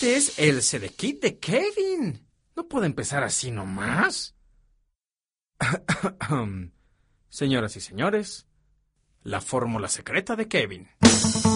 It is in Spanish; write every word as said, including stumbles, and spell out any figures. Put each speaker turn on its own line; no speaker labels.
Este es el Sedekit de Kevin. No puedo empezar así nomás. Señoras y señores, la fórmula secreta de Kevin.